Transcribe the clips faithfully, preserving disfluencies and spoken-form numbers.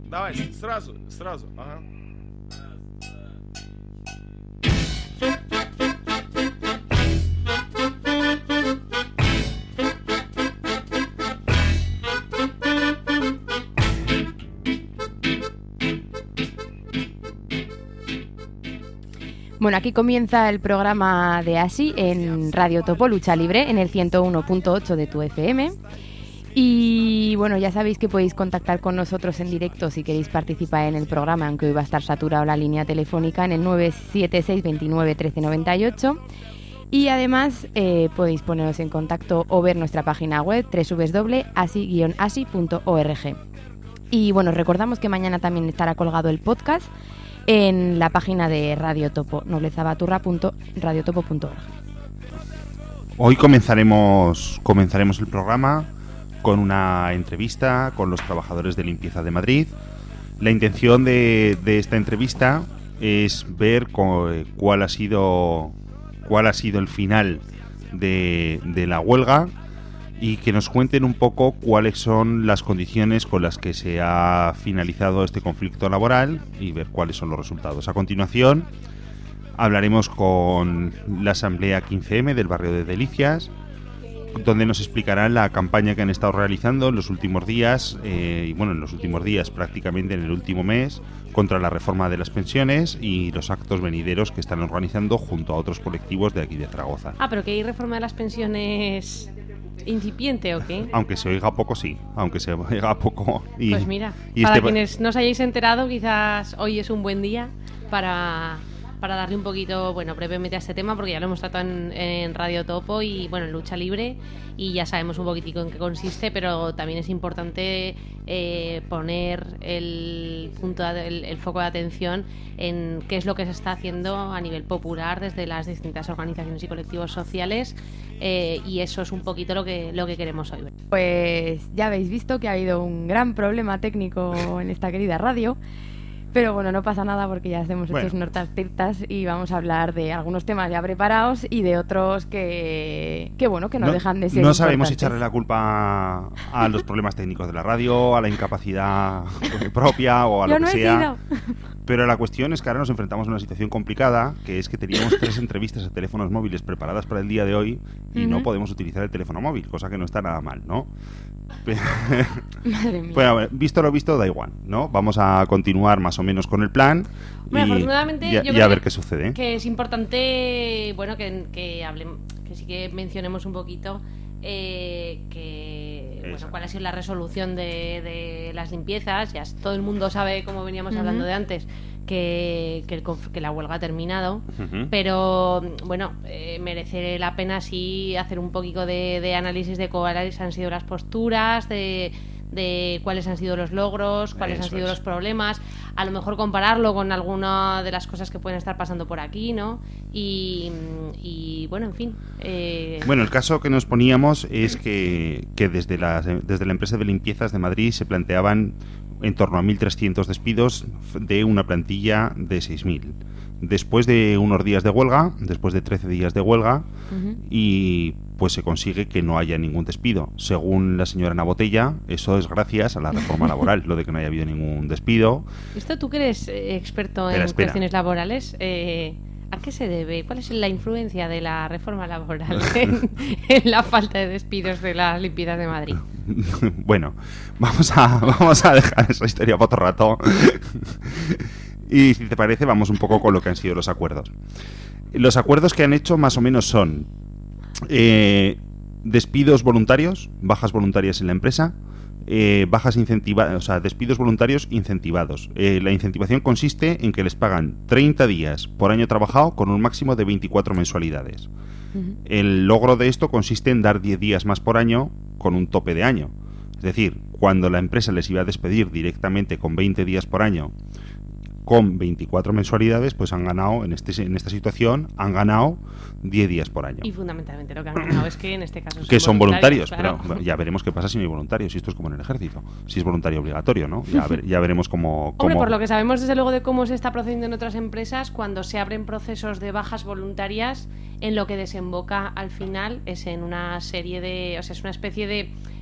Давай, сразу, сразу. Ага. Bueno, aquí comienza el programa de ASI en Radio Topo Lucha Libre, en el ciento uno punto ocho de tu F M. Y bueno, ya sabéis que podéis contactar con nosotros en directo si queréis participar en el programa, aunque hoy va a estar saturado la línea telefónica en el nueve siete seis veintinueve trece noventa y ocho. Y además eh, podéis poneros en contacto o ver nuestra página web doble u doble u doble u punto asi guion asi punto org. Y bueno, recordamos que mañana también estará colgado el podcast en la página de Radio Topo, noblezabaturra punto radiotopo punto org. Hoy comenzaremos, comenzaremos el programa con una entrevista con los trabajadores de limpieza de Madrid. La intención de, de esta entrevista es ver cu- cuál ha sido cuál ha sido el final de, de la huelga y que nos cuenten un poco cuáles son las condiciones con las que se ha finalizado este conflicto laboral y ver cuáles son los resultados. A continuación hablaremos con la Asamblea quince eme del barrio de Delicias, donde nos explicarán la campaña que han estado realizando en los últimos días, eh, y bueno, en los últimos días, prácticamente en el último mes, contra la reforma de las pensiones y los actos venideros que están organizando junto a otros colectivos de aquí de Zaragoza. Ah, pero que hay reforma de las pensiones incipiente o qué. Aunque se oiga poco, sí, aunque se oiga poco. Y, pues mira, y para este... quienes no os hayáis enterado, quizás hoy es un buen día para... para darle un poquito, bueno, brevemente a este tema, porque ya lo hemos tratado en, en Radio Topo y, bueno, en Lucha Libre, y ya sabemos un poquitico en qué consiste, pero también es importante eh, poner el punto, de, el, el foco de atención en qué es lo que se está haciendo a nivel popular desde las distintas organizaciones y colectivos sociales, eh, y eso es un poquito lo que, lo que queremos hoy ver. Pues ya habéis visto que ha habido un gran problema técnico en esta querida radio. Pero bueno, no pasa nada porque ya hacemos bueno. estos nortas tirtas y vamos a hablar de algunos temas ya preparados y de otros que, que bueno, que no, no dejan de ser No sabemos importantes. echarle la culpa a los problemas técnicos de la radio, a la incapacidad propia o a Yo lo no que he sea. sido. Pero la cuestión es que ahora nos enfrentamos a una situación complicada, que es que teníamos tres entrevistas a teléfonos móviles preparadas para el día de hoy y uh-huh. no podemos utilizar el teléfono móvil, cosa que no está nada mal, ¿no? Madre mía. Bueno, visto lo visto, da igual, ¿no? Vamos a continuar más o menos con el plan bueno, y, afortunadamente, y, yo y creo a ver qué sucede. Que es importante, bueno, que, que hablemos, que sí que mencionemos un poquito eh, que bueno, cuál ha sido la resolución de, de las limpiezas. Ya todo el mundo sabe, como veníamos uh-huh. hablando de antes, que, que, el, que la huelga ha terminado, uh-huh. pero bueno, eh, merece la pena sí hacer un poquito de, de análisis de cuáles han sido las posturas, de, de cuáles han sido los logros, cuáles Eso han sido es. los problemas, a lo mejor compararlo con alguna de las cosas que pueden estar pasando por aquí, ¿no? Y, y bueno, en fin. Eh... Bueno, el caso que nos poníamos es que, que desde, la, desde la empresa de limpiezas de Madrid se planteaban en torno a mil trescientos despidos de una plantilla de seis mil. Después de unos días de huelga, después de trece días de huelga, uh-huh. y pues se consigue que no haya ningún despido. Según la señora Ana Botella, eso es gracias a la reforma laboral, lo de que no haya habido ningún despido. Esto tú que eres eh, experto espera, en espera. cuestiones laborales, eh, ¿a qué se debe? ¿Cuál es la influencia de la reforma laboral en, en la falta de despidos de las limpiezas de Madrid? Bueno, vamos a, vamos a dejar esa historia para otro rato. Y si te parece, vamos un poco con lo que han sido los acuerdos. Los acuerdos que han hecho más o menos son eh, despidos voluntarios, bajas voluntarias en la empresa, eh, bajas incentivadas, o sea, despidos voluntarios incentivados. Eh, la incentivación consiste en que les pagan treinta días por año trabajado con un máximo de veinticuatro mensualidades. Uh-huh. El logro de esto consiste en dar diez días más por año con un tope de año. Es decir, cuando la empresa les iba a despedir directamente con veinte días por año, con veinticuatro mensualidades, pues han ganado, en este en esta situación, han ganado diez días por año. Y fundamentalmente lo que han ganado es que en este caso son que son voluntarios, voluntarios claro. Pero ya veremos qué pasa si no hay voluntarios, si esto es como en el ejército, si es voluntario obligatorio, ¿no? Ya, ver, ya veremos cómo, cómo... Hombre, por lo que sabemos desde luego de cómo se está procediendo en otras empresas, cuando se abren procesos de bajas voluntarias, en lo que desemboca al final es en una serie de, o sea, es una especie de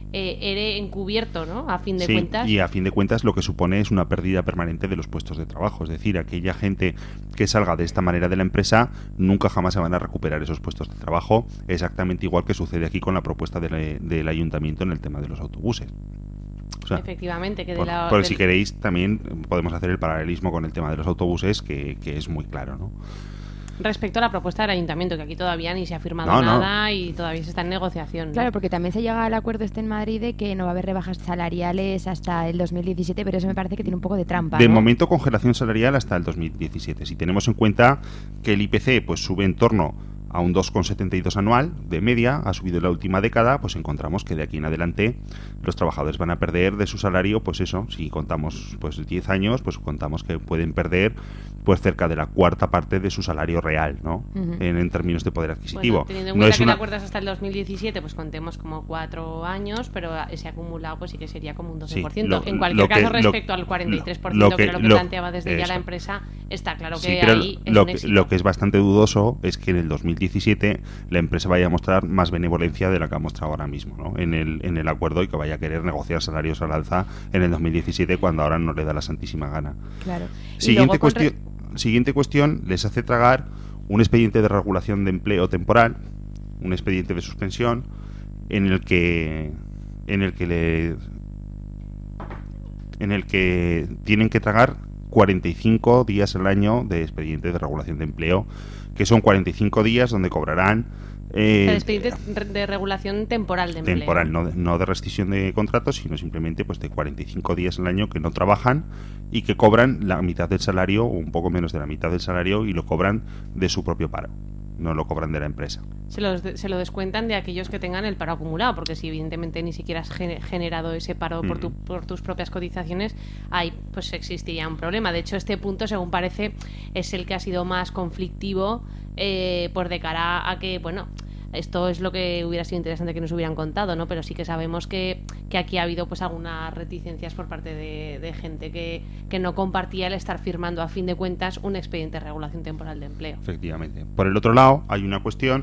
eh, ERE encubierto, ¿no? A fin de sí, cuentas. Y a fin de cuentas lo que supone es una pérdida permanente de los puestos de trabajo. Es decir, aquella gente que salga de esta manera de la empresa nunca jamás se van a recuperar esos puestos de trabajo, exactamente igual que sucede aquí con la propuesta de la, del ayuntamiento en el tema de los autobuses. O sea, efectivamente, que de por, la, porque del... si queréis también podemos hacer el paralelismo con el tema de los autobuses, que, que es muy claro, ¿no? Respecto a la propuesta del ayuntamiento, que aquí todavía ni se ha firmado no, nada no. y todavía se está en negociación, ¿no? Claro, porque también se llega al acuerdo este en Madrid de que no va a haber rebajas salariales hasta el dos mil diecisiete, pero eso me parece que tiene un poco de trampa, De ¿no? momento congelación salarial hasta el dos mil diecisiete. Si tenemos en cuenta que el I P C pues sube en torno a un dos coma setenta y dos anual de media, ha subido en la última década, pues encontramos que de aquí en adelante los trabajadores van a perder de su salario, pues eso, si contamos pues diez años, pues contamos que pueden perder pues cerca de la cuarta parte de su salario real, ¿no? Uh-huh. en, en términos de poder adquisitivo. Bueno, teniendo en no cuenta es que una... el acuerdo es hasta el dos mil diecisiete, pues contemos como cuatro años, pero ese acumulado pues sí que sería como un doce por ciento. Sí, lo, en cualquier que, caso, respecto lo, al cuarenta y tres por ciento lo que, que era lo que lo, planteaba desde eso. ya la empresa, está claro que sí, pero ahí es lo, un que, éxito. lo que es bastante dudoso es que en el dos mil diecisiete la empresa vaya a mostrar más benevolencia de la que ha mostrado ahora mismo, ¿no? en, el, en el acuerdo, y que vaya a querer negociar salarios al alza en el dos mil diecisiete cuando ahora no le da la santísima gana. Claro. Siguiente cuestión, re... siguiente cuestión, les hace tragar un expediente de regulación de empleo temporal, un expediente de suspensión en el que en el que le en el que tienen que tragar cuarenta y cinco días al año de expediente de regulación de empleo, que son cuarenta y cinco días donde cobrarán Eh, el expediente de regulación temporal de empleo. Temporal, no de, no de rescisión de contratos, sino simplemente pues de cuarenta y cinco días al año que no trabajan y que cobran la mitad del salario o un poco menos de la mitad del salario, y lo cobran de su propio paro, no lo cobran de la empresa. Se lo, se lo descuentan de aquellos que tengan el paro acumulado, porque si evidentemente ni siquiera has generado ese paro por, tu, por tus propias cotizaciones, ahí pues existiría un problema. De hecho, este punto, según parece, es el que ha sido más conflictivo eh, por de cara a que, bueno, esto es lo que hubiera sido interesante que nos hubieran contado, ¿no? Pero sí que sabemos que, que aquí ha habido pues algunas reticencias por parte de, de gente que, que no compartía el estar firmando a fin de cuentas un expediente de regulación temporal de empleo. Efectivamente. Por el otro lado, hay una cuestión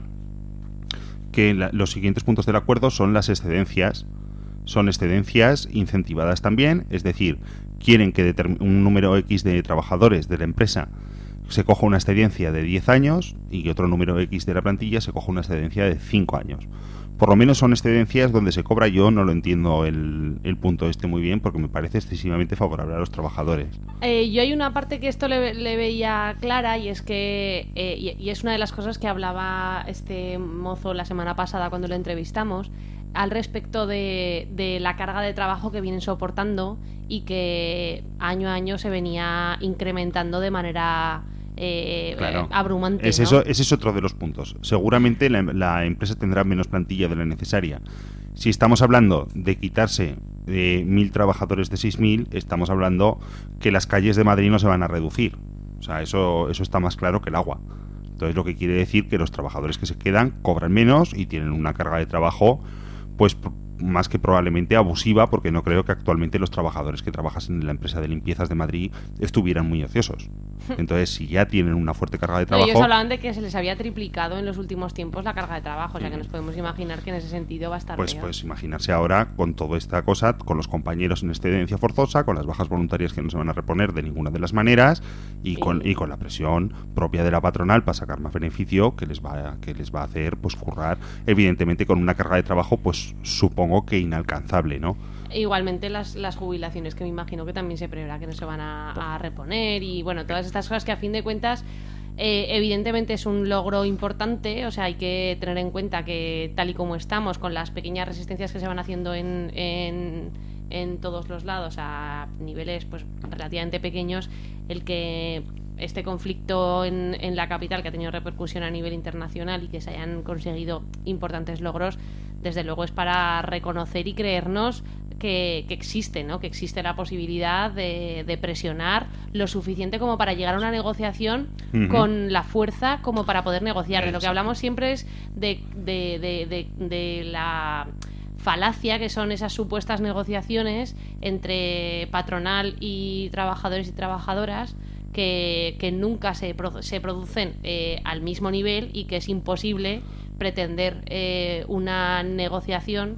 que la, los siguientes puntos del acuerdo son las excedencias. Son excedencias incentivadas también, es decir, quieren que un número X de trabajadores de la empresa se coja una excedencia de diez años y que otro número X de la plantilla se coja una excedencia de cinco años. Por lo menos son excedencias donde se cobra. Yo no lo entiendo el, el punto este muy bien, porque me parece excesivamente favorable a los trabajadores. Eh, yo hay una parte que esto le, le veía clara, y es que eh, y, y es una de las cosas que hablaba este mozo la semana pasada cuando lo entrevistamos, al respecto de, de la carga de trabajo que vienen soportando y que año a año se venía incrementando de manera eh, claro. abrumante. Es ¿no? eso, ese es otro de los puntos. Seguramente la, la empresa tendrá menos plantilla de la necesaria. Si estamos hablando de quitarse de mil trabajadores de seis mil, estamos hablando que las calles de Madrid no se van a reducir. O sea, eso, eso está más claro que el agua. Entonces, lo que quiere decir que los trabajadores que se quedan cobran menos y tienen una carga de trabajo pues más que probablemente abusiva, porque no creo que actualmente los trabajadores que trabajan en la empresa de limpiezas de Madrid estuvieran muy ociosos. Entonces, si ya tienen una fuerte carga de trabajo... Ellos hablaban de que se les había triplicado en los últimos tiempos la carga de trabajo, o sea que nos podemos imaginar que en ese sentido va a estar Pues, peor. pues imaginarse ahora con toda esta cosa, con los compañeros en excedencia forzosa, con las bajas voluntarias que no se van a reponer de ninguna de las maneras, y, sí. con, y con la presión propia de la patronal para sacar más beneficio, que les va, que les va a hacer pues currar, evidentemente con una carga de trabajo pues supongo que inalcanzable, ¿no? Igualmente las, las jubilaciones, que me imagino que también se preverá que no se van a, a reponer, y bueno, todas estas cosas que a fin de cuentas eh, evidentemente es un logro importante. O sea, hay que tener en cuenta que tal y como estamos, con las pequeñas resistencias que se van haciendo en, en, en todos los lados a niveles pues relativamente pequeños, el que este conflicto en, en la capital, que ha tenido repercusión a nivel internacional y que se hayan conseguido importantes logros, desde luego es para reconocer y creernos que, que existe, ¿no? Que existe la posibilidad de, de presionar lo suficiente como para llegar a una negociación uh-huh. con la fuerza como para poder negociar. De lo que hablamos siempre es de, de, de, de, de la falacia que son esas supuestas negociaciones entre patronal y trabajadores y trabajadoras, que, que nunca se, pro, se producen eh, al mismo nivel, y que es imposible pretender eh, una negociación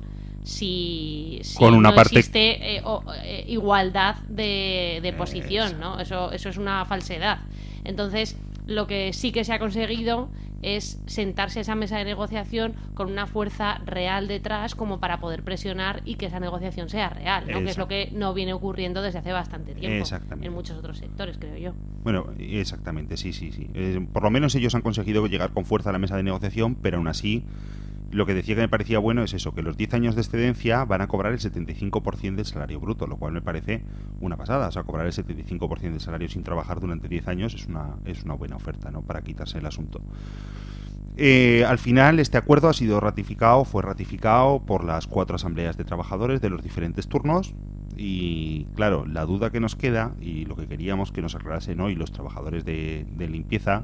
si, si Con una no parte... existe eh, o, eh, igualdad de, de posición, eso. ¿no? Eso, eso es una falsedad. Entonces, lo que sí que se ha conseguido es sentarse a esa mesa de negociación con una fuerza real detrás como para poder presionar y que esa negociación sea real, ¿no? Que es lo que no viene ocurriendo desde hace bastante tiempo en muchos otros sectores, creo yo. Bueno, exactamente, sí, sí, sí. Eh, por lo menos ellos han conseguido llegar con fuerza a la mesa de negociación, pero aún así lo que decía que me parecía bueno es eso, que los diez años de excedencia van a cobrar el setenta y cinco por ciento del salario bruto, lo cual me parece una pasada. O sea, cobrar el setenta y cinco por ciento del salario sin trabajar durante diez años es una, es una buena oferta, ¿no? Para quitarse el asunto. Eh, al final, este acuerdo ha sido ratificado, fue ratificado por las cuatro asambleas de trabajadores de los diferentes turnos. Y claro, la duda que nos queda, y lo que queríamos que nos aclarasen hoy los trabajadores de, de limpieza,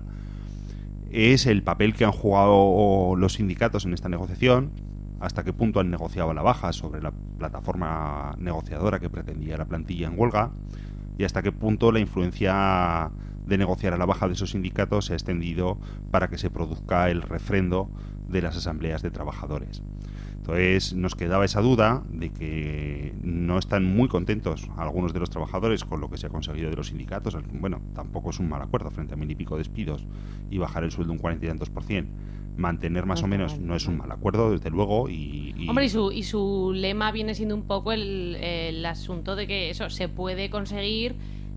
es el papel que han jugado los sindicatos en esta negociación, hasta qué punto han negociado a la baja sobre la plataforma negociadora que pretendía la plantilla en huelga, y hasta qué punto la influencia de negociar a la baja de esos sindicatos se ha extendido para que se produzca el refrendo de las asambleas de trabajadores. Entonces nos quedaba esa duda de que no están muy contentos algunos de los trabajadores con lo que se ha conseguido de los sindicatos. Bueno, tampoco es un mal acuerdo frente a mil y pico despidos y bajar el sueldo un cuarenta y tantos por cien. Mantener más o menos no es un mal acuerdo, desde luego. Y, y... Hombre, y su, y su lema viene siendo un poco el, el asunto de que eso se puede conseguir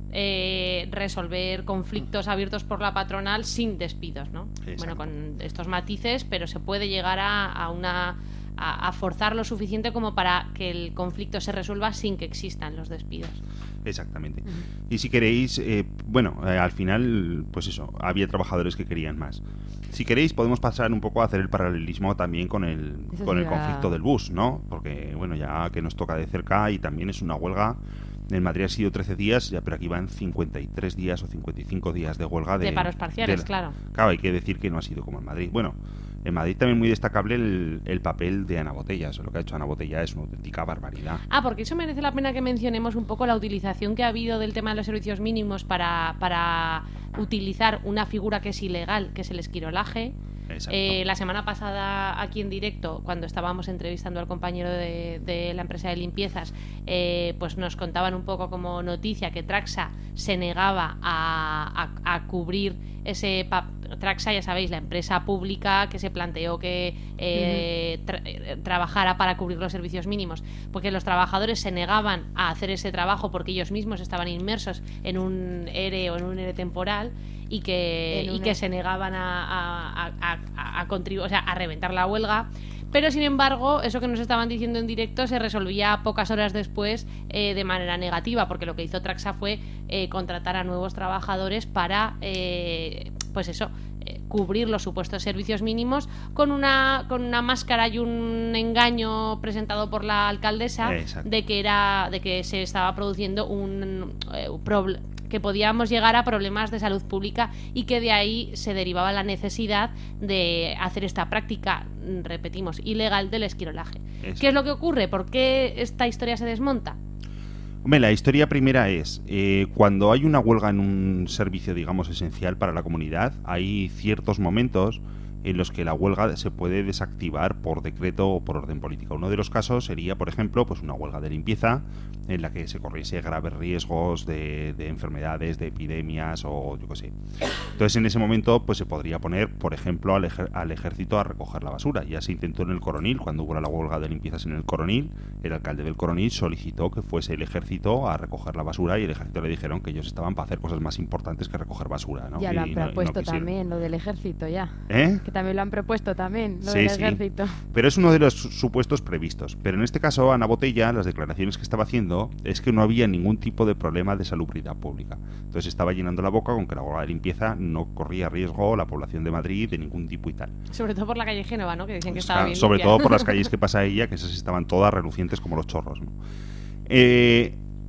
eh, resolver conflictos abiertos por la patronal sin despidos, ¿no? Bueno, con estos matices, pero se puede llegar a, a una... A, a forzar lo suficiente como para que el conflicto se resuelva sin que existan los despidos. Exactamente. Uh-huh. Y si queréis, eh, bueno, eh, al final, pues eso, había trabajadores que querían más. Si queréis, podemos pasar un poco a hacer el paralelismo también con el, con el conflicto del bus, ¿no? Porque, bueno, ya que nos toca de cerca y también es una huelga. En Madrid ha sido trece días, ya, pero aquí van cincuenta y tres días o cincuenta y cinco días de huelga. De, de paros parciales, de la, claro. Claro, hay que decir que no ha sido como en Madrid. Bueno, en Madrid también muy destacable el, el papel de Ana Botellas. Lo que ha hecho Ana Botella es una auténtica barbaridad. Ah, porque eso merece la pena que mencionemos un poco la utilización que ha habido del tema de los servicios mínimos para, para utilizar una figura que es ilegal, que es el esquirolaje. Eh, la semana pasada aquí en directo, cuando estábamos entrevistando al compañero de, de la empresa de limpiezas, eh, pues nos contaban un poco como noticia que Traxa se negaba a, a, a cubrir ese pa- Traxa, ya sabéis, la empresa pública que se planteó que eh, tra- trabajara para cubrir los servicios mínimos, porque los trabajadores se negaban a hacer ese trabajo porque ellos mismos estaban inmersos en un ERE o en un ERE temporal y que, y que se negaban a, a, a, a, a contribuir, o sea, a reventar la huelga. Pero sin embargo, eso que nos estaban diciendo en directo se resolvía pocas horas después eh, de manera negativa, porque lo que hizo Traxa fue eh, contratar a nuevos trabajadores para, eh, pues eso, eh, cubrir los supuestos servicios mínimos con una con una máscara y un engaño presentado por la alcaldesa. Exacto. de que era de que se estaba produciendo un, eh, un problema, que podíamos llegar a problemas de salud pública y que de ahí se derivaba la necesidad de hacer esta práctica, repetimos, ilegal del esquirolaje. Eso. ¿Qué es lo que ocurre? ¿Por qué esta historia se desmonta? Hombre, la historia primera es, eh, cuando hay una huelga en un servicio, digamos, esencial para la comunidad, hay ciertos momentos en los que la huelga se puede desactivar por decreto o por orden política. Uno de los casos sería, por ejemplo, pues una huelga de limpieza en la que se corriese graves riesgos de, de enfermedades, de epidemias o yo qué sé. Entonces, en ese momento, pues se podría poner, por ejemplo, al, ejer- al ejército a recoger la basura. Ya se intentó en el Coronil, cuando hubo la huelga de limpiezas en el Coronil, el alcalde del Coronil solicitó que fuese el ejército a recoger la basura y el ejército le dijeron que ellos estaban para hacer cosas más importantes que recoger basura, ¿no? Ya y, lo han propuesto no, no también, lo del ejército, ya. ¿Eh? Que también lo han propuesto también, lo sí, del sí. ejército. Pero es uno de los supuestos previstos. Pero en este caso, Ana Botella, las declaraciones que estaba haciendo es que no había ningún tipo de problema de salubridad pública. Entonces estaba llenando la boca con que la huelga de limpieza no corría riesgo la población de Madrid de ningún tipo y tal. Sobre todo por la calle Génova, ¿no? Que decían que pues estaba claro, bien sobre limpia. todo por las calles que pasa ella, que esas estaban todas relucientes como los chorros, ¿no? Eh...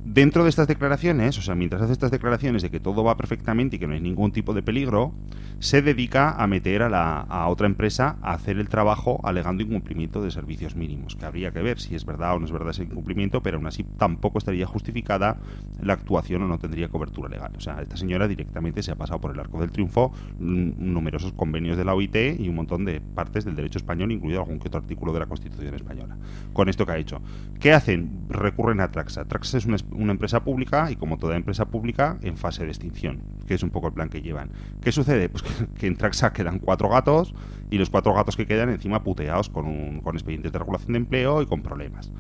Dentro de estas declaraciones, o sea, mientras hace estas declaraciones de que todo va perfectamente y que no hay ningún tipo de peligro, se dedica a meter a, la, a otra empresa a hacer el trabajo alegando incumplimiento de servicios mínimos, que habría que ver si es verdad o no es verdad ese incumplimiento, pero aún así tampoco estaría justificada la actuación o no tendría cobertura legal. O sea, esta señora directamente se ha pasado por el arco del triunfo numerosos convenios de la O I T y un montón de partes del derecho español, incluido algún que otro artículo de la Constitución española. Con esto que ha hecho, ¿qué hacen? Recurren a Traxa. Traxa es una, una empresa pública y, como toda empresa pública, en fase de extinción, que es un poco el plan que llevan. ¿Qué sucede? Pues que, que en Traxa quedan cuatro gatos y los cuatro gatos que quedan encima puteados con, un, con expedientes de regulación de empleo y con problemas.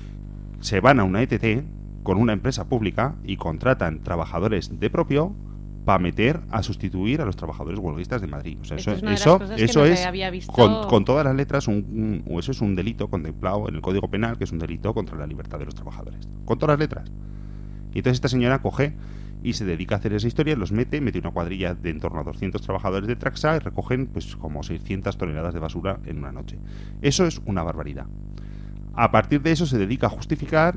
Se van a una E T T con una empresa pública y contratan trabajadores de propio para meter a sustituir a los trabajadores huelguistas de Madrid. O sea, eso, es eso, eso no es visto... con, con todas las letras un, un, eso es un delito contemplado en el Código Penal, que es un delito contra la libertad de los trabajadores. Con todas las letras. Y entonces esta señora coge y se dedica a hacer esa historia, los mete, mete una cuadrilla de en torno a doscientos trabajadores de Traxa y recogen pues como seiscientas toneladas de basura en una noche. Eso es una barbaridad. A partir de eso se dedica a justificar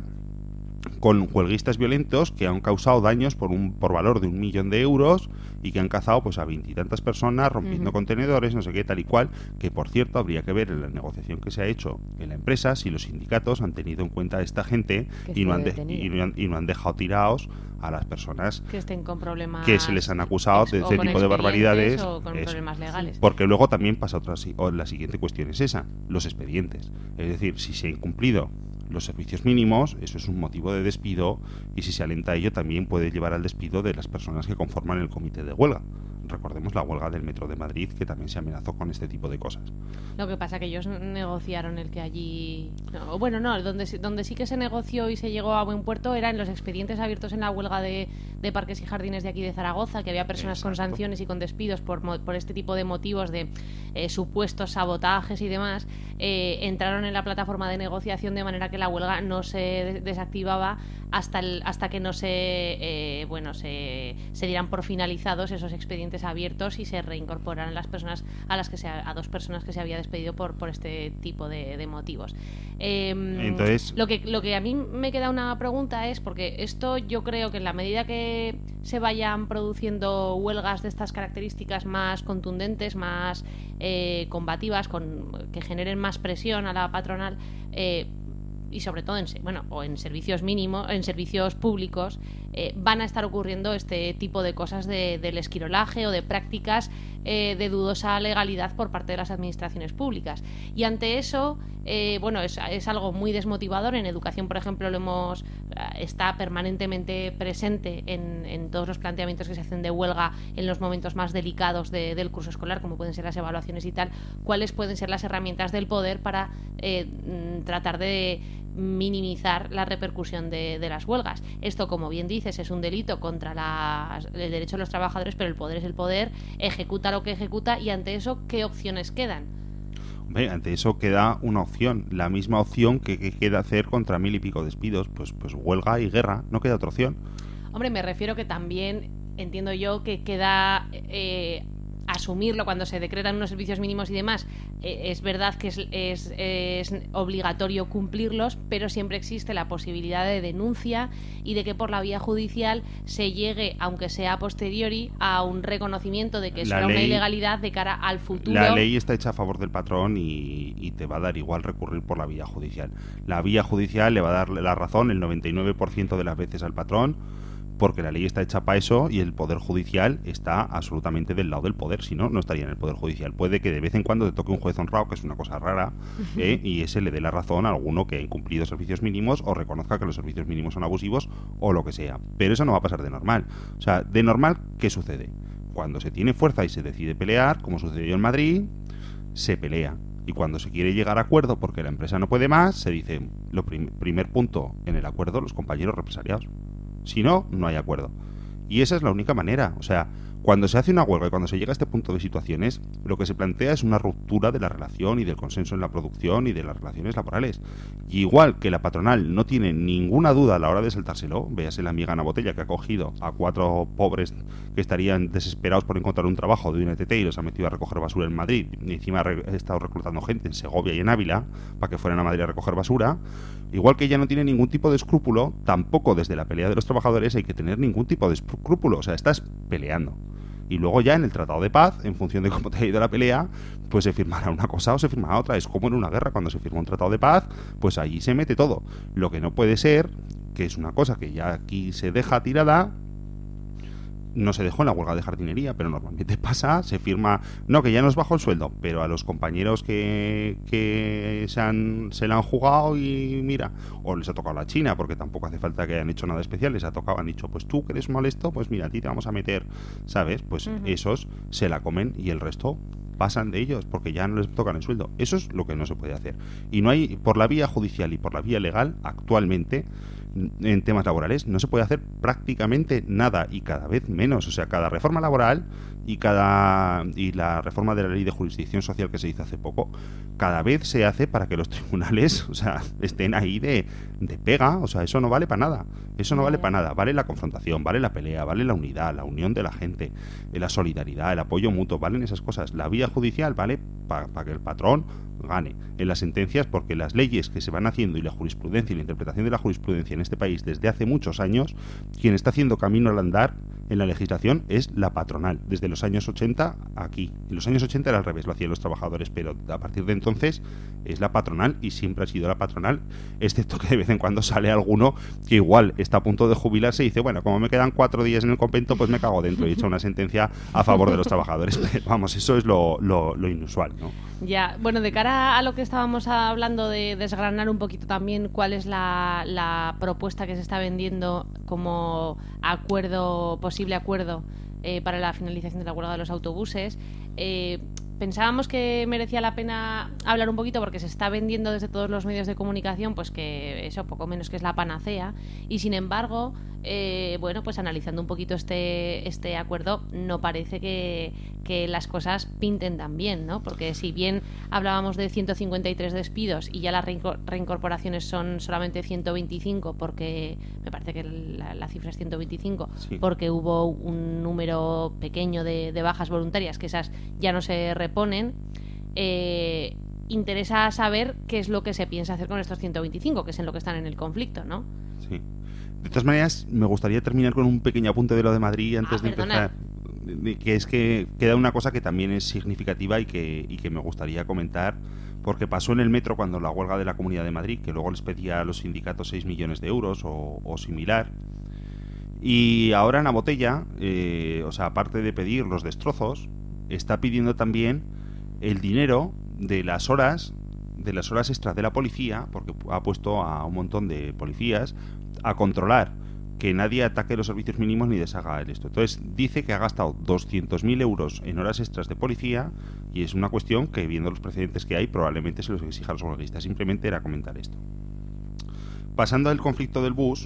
con huelguistas violentos que han causado daños por un por valor de un millón de euros y que han cazado pues a veintitantas personas rompiendo uh-huh. contenedores, no sé qué, tal y cual, que por cierto habría que ver en la negociación que se ha hecho en la empresa si los sindicatos han tenido en cuenta a esta gente y no, han de, y, no han, y no han dejado tirados a las personas que estén con problemas que se les han acusado de este tipo de barbaridades o con problemas legales. Porque luego también pasa otra, o la siguiente cuestión es esa, los expedientes. Es decir, si se ha incumplido los servicios mínimos, eso es un motivo de despido, y si se alenta ello también puede llevar al despido de las personas que conforman el comité de huelga. Recordemos la huelga del Metro de Madrid, que también se amenazó con este tipo de cosas. Lo que pasa que ellos negociaron el que allí... No, bueno, no, donde, donde sí que se negoció y se llegó a buen puerto era en los expedientes abiertos en la huelga de, de parques y jardines de aquí de Zaragoza, que había personas Exacto. con sanciones y con despidos por, por este tipo de motivos de eh, supuestos sabotajes y demás. Eh, entraron en la plataforma de negociación de manera que la huelga no se desactivaba hasta el, hasta que no se eh, bueno se, se dieran por finalizados esos expedientes abiertos y se reincorporaran las personas a las que se a dos personas que se había despedido por por este tipo de, de motivos. Eh, Entonces, lo que lo que a mí me queda una pregunta es porque esto yo creo que en la medida que se vayan produciendo huelgas de estas características más contundentes, más eh, combativas, con que generen más presión a la patronal, eh, y sobre todo en bueno o en servicios mínimos, en servicios públicos, eh, van a estar ocurriendo este tipo de cosas de, del esquirolaje o de prácticas eh, de dudosa legalidad por parte de las administraciones públicas. Y ante eso, eh, bueno, es, es algo muy desmotivador. En educación, por ejemplo, lo hemos está permanentemente presente en, en todos los planteamientos que se hacen de huelga en los momentos más delicados de, del curso escolar, como pueden ser las evaluaciones y tal. ¿Cuáles pueden ser las herramientas del poder para eh, tratar de minimizar la repercusión de, de las huelgas? Esto, como bien dices, es un delito contra la, el derecho de los trabajadores, pero el poder es el poder, ejecuta lo que ejecuta, y ante eso, ¿qué opciones quedan? Hombre, ante eso queda una opción, la misma opción que, que queda hacer contra mil y pico despidos, pues, pues huelga y guerra, no queda otra opción. Hombre, me refiero que también entiendo yo que queda... Eh, asumirlo cuando se decretan unos servicios mínimos y demás. Eh, es verdad que es, es, es obligatorio cumplirlos, pero siempre existe la posibilidad de denuncia y de que por la vía judicial se llegue, aunque sea a posteriori, a un reconocimiento de que eso era una ilegalidad de cara al futuro. La ley está hecha a favor del patrón y, y te va a dar igual recurrir por la vía judicial. La vía judicial le va a dar la razón el noventa y nueve por ciento de las veces al patrón, porque la ley está hecha para eso y el Poder Judicial está absolutamente del lado del poder. Si no, no estaría en el Poder Judicial. Puede que de vez en cuando te toque un juez honrado, que es una cosa rara, ¿eh? y ese le dé la razón a alguno que ha incumplido servicios mínimos o reconozca que los servicios mínimos son abusivos o lo que sea. Pero eso no va a pasar de normal. O sea, de normal, ¿qué sucede? Cuando se tiene fuerza y se decide pelear, como sucedió en Madrid, se pelea. Y cuando se quiere llegar a acuerdo porque la empresa no puede más, se dice, lo prim- primer punto en el acuerdo, los compañeros represaliados. Si no, no hay acuerdo. Y esa es la única manera. O sea, Cuando se hace una huelga y cuando se llega a este punto de situaciones, lo que se plantea es una ruptura de la relación y del consenso en la producción y de las relaciones laborales. Y igual que la patronal no tiene ninguna duda a la hora de saltárselo, véase la amiga Ana Botella que ha cogido a cuatro pobres que estarían desesperados por encontrar un trabajo de un E T T y los ha metido a recoger basura en Madrid, y encima ha estado reclutando gente en Segovia y en Ávila para que fueran a Madrid a recoger basura. Igual que ella no tiene ningún tipo de escrúpulo, tampoco desde la pelea de los trabajadores hay que tener ningún tipo de escrúpulo. O sea, estás peleando. Y luego ya en el Tratado de Paz, en función de cómo te ha ido la pelea, pues se firmará una cosa o se firmará otra. Es como en una guerra, cuando se firma un Tratado de Paz, pues allí se mete todo. Lo que no puede ser, que es una cosa que ya aquí se deja tirada, no se dejó en la huelga de jardinería, pero normalmente pasa, se firma, no, que ya nos bajó el sueldo, pero a los compañeros que, que se, han, se la han jugado y mira, o les ha tocado la China, porque tampoco hace falta que hayan hecho nada especial, les ha tocado, han dicho, pues tú que eres molesto, pues mira, a ti te vamos a meter, ¿sabes? Pues uh-huh. Esos se la comen y el resto pasan de ellos, porque ya no les tocan el sueldo. Eso es lo que no se puede hacer. Y no hay, por la vía judicial y por la vía legal, actualmente, en temas laborales no se puede hacer prácticamente nada, y cada vez menos. O sea, cada reforma laboral y cada y la reforma de la ley de jurisdicción social que se hizo hace poco, cada vez se hace para que los tribunales, o sea, estén ahí de, de pega. O sea, eso no vale para nada. Eso no vale para nada. Vale la confrontación, vale la pelea, vale la unidad, la unión de la gente, la solidaridad, el apoyo mutuo, valen esas cosas. La vía judicial vale para pa que el patrón gane en las sentencias, porque las leyes que se van haciendo y la jurisprudencia y la interpretación de la jurisprudencia en este país desde hace muchos años, quien está haciendo camino al andar en la legislación es la patronal. Desde los años ochenta aquí. En los años ochenta era al revés, lo hacían los trabajadores, pero a partir de entonces es la patronal y siempre ha sido la patronal, excepto que de vez en cuando sale alguno que igual está a punto de jubilarse y dice, bueno, como me quedan cuatro días en el convento, pues me cago dentro y he hecho una sentencia a favor de los trabajadores. Pero vamos, eso es lo, lo, lo inusual, ¿no? Ya, bueno, de cara a lo que estábamos hablando de desgranar un poquito también cuál es la, la propuesta que se está vendiendo como acuerdo, posible acuerdo eh, para la finalización de la huelga de los autobuses, eh, pensábamos que merecía la pena hablar un poquito porque se está vendiendo desde todos los medios de comunicación pues que eso poco menos que es la panacea, y sin embargo eh, bueno, pues analizando un poquito este este acuerdo no parece que, que las cosas pinten tan bien, ¿no? Porque si bien hablábamos de ciento cincuenta y tres despidos y ya las reincorporaciones son solamente ciento veinticinco, porque me parece que la, la cifra es ciento veinticinco, sí, porque hubo un número pequeño de, de bajas voluntarias, que esas ya no se reponen, eh, interesa saber qué es lo que se piensa hacer con estos ciento veinticinco, que es en lo que están en el conflicto, ¿no? Sí. De todas maneras, me gustaría terminar con un pequeño apunte de lo de Madrid antes ah, de empezar. Que es que queda una cosa que también es significativa y que, y que me gustaría comentar, porque pasó en el metro cuando la huelga de la Comunidad de Madrid, que luego les pedía a los sindicatos seis millones de euros o, o similar. Y ahora Ana Botella, eh, o sea, aparte de pedir los destrozos, está pidiendo también el dinero de las horas de las horas extras de la policía, porque ha puesto a un montón de policías a controlar que nadie ataque los servicios mínimos ni deshaga el esto. Entonces dice que ha gastado doscientos mil euros en horas extras de policía, y es una cuestión que, viendo los precedentes que hay, probablemente se los exija a los huelguistas. Simplemente era comentar esto. Pasando al conflicto del bus,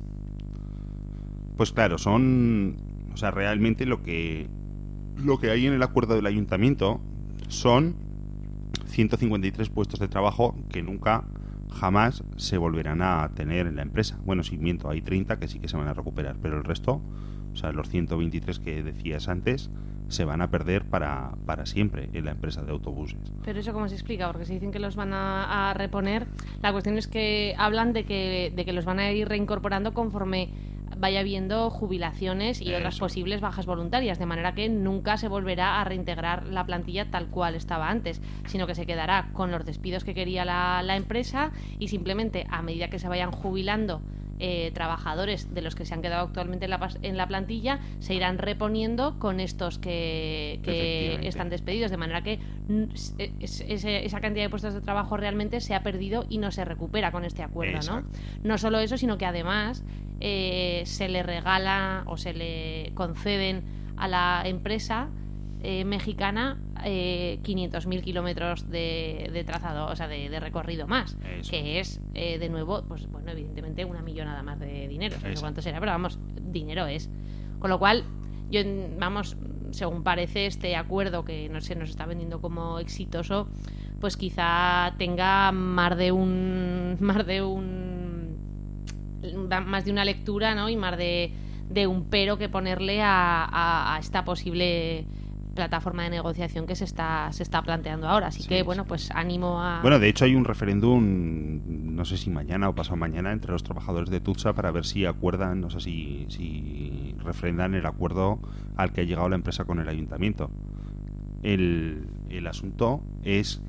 pues claro, son, o sea, realmente lo que lo que hay en el acuerdo del ayuntamiento son ciento cincuenta y tres puestos de trabajo que nunca jamás se volverán a tener en la empresa. Bueno, sí, miento, hay treinta que sí que se van a recuperar, pero el resto, o sea, los ciento veintitrés que decías antes, se van a perder para, para siempre en la empresa de autobuses. Pero eso cómo se explica, porque se dicen que los van a, a reponer. La cuestión es que hablan de que, de que los van a ir reincorporando conforme vaya habiendo jubilaciones y Eso. otras posibles bajas voluntarias, de manera que nunca se volverá a reintegrar la plantilla tal cual estaba antes, sino que se quedará con los despidos que quería la, la empresa, y simplemente a medida que se vayan jubilando eh, trabajadores de los que se han quedado actualmente en la, en la plantilla, se irán reponiendo con estos que, que están despedidos, de manera que es, es, esa cantidad de puestos de trabajo realmente se ha perdido y no se recupera con este acuerdo, ¿no? No solo eso, sino que además Eh, se le regala o se le conceden a la empresa eh, mexicana eh, quinientos mil kilómetros de, de trazado, o sea, de, de recorrido más, Eso. que es, eh, de nuevo, pues bueno, evidentemente una millonada más de dinero, no sé cuánto será, pero vamos, dinero es. Con lo cual, yo, vamos, según parece, este acuerdo que no se nos está vendiendo como exitoso, pues quizá tenga más de un más de un más de una lectura, ¿no? Y más de, de un pero que ponerle a, a, a esta posible plataforma de negociación que se está se está planteando ahora. Así sí, que, bueno, pues ánimo a... Bueno, de hecho hay un referéndum, no sé si mañana o pasado mañana, entre los trabajadores de Tutsa para ver si acuerdan, no sé si, si refrendan el acuerdo al que ha llegado la empresa con el ayuntamiento. El, el asunto es...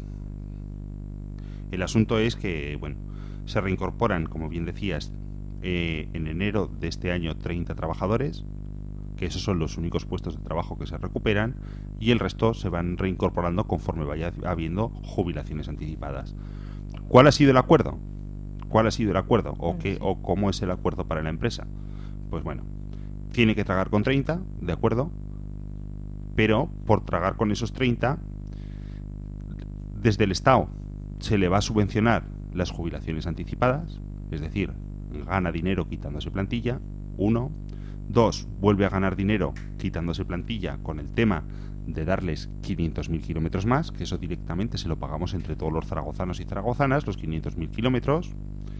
El asunto es que, bueno, se reincorporan, como bien decías, eh, en enero de este año treinta trabajadores, que esos son los únicos puestos de trabajo que se recuperan, y el resto se van reincorporando conforme vaya habiendo jubilaciones anticipadas. ¿Cuál ha sido el acuerdo? ¿Cuál ha sido el acuerdo? ¿O qué, o cómo es el acuerdo para la empresa? Pues bueno, tiene que tragar con treinta, de acuerdo, pero por tragar con esos treinta, desde el Estado se le va a subvencionar las jubilaciones anticipadas, es decir, gana dinero quitándose plantilla, uno. Dos, vuelve a ganar dinero quitándose plantilla con el tema de darles quinientos mil kilómetros más, que eso directamente se lo pagamos entre todos los zaragozanos y zaragozanas, los quinientos mil kilómetros.